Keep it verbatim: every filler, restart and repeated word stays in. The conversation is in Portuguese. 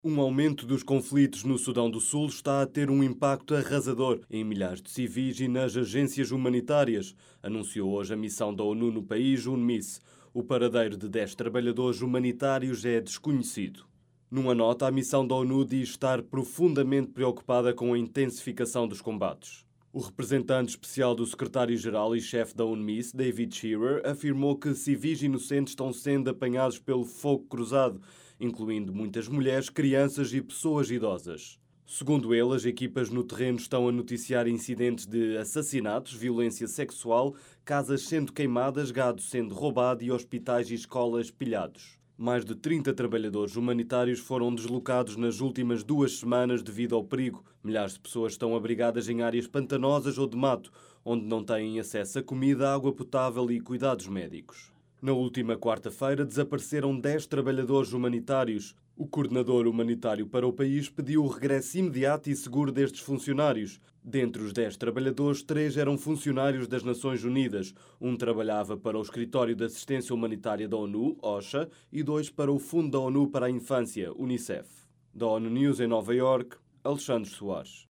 Um aumento dos conflitos no Sudão do Sul está a ter um impacto arrasador em milhares de civis e nas agências humanitárias, anunciou hoje a missão da ONU no país, UNMISS. O paradeiro de dez trabalhadores humanitários é desconhecido. Numa nota, a missão da ONU diz estar profundamente preocupada com a intensificação dos combates. O representante especial do secretário-geral e chefe da UNMISS, David Shearer, afirmou que civis inocentes estão sendo apanhados pelo fogo cruzado, incluindo muitas mulheres, crianças e pessoas idosas. Segundo ele, as equipas no terreno estão a noticiar incidentes de assassinatos, violência sexual, casas sendo queimadas, gado sendo roubado e hospitais e escolas pilhados. Mais de trinta trabalhadores humanitários foram deslocados nas últimas duas semanas devido ao perigo. Milhares de pessoas estão abrigadas em áreas pantanosas ou de mato, onde não têm acesso a comida, água potável e cuidados médicos. Na última quarta-feira, desapareceram dez trabalhadores humanitários. O coordenador humanitário para o país pediu o regresso imediato e seguro destes funcionários. Dentre os dez trabalhadores, três eram funcionários das Nações Unidas. Um trabalhava para o Escritório de Assistência Humanitária da ONU, OCHA, e dois para o Fundo da ONU para a Infância, UNICEF. Da ONU News em Nova Iorque, Alexandre Soares.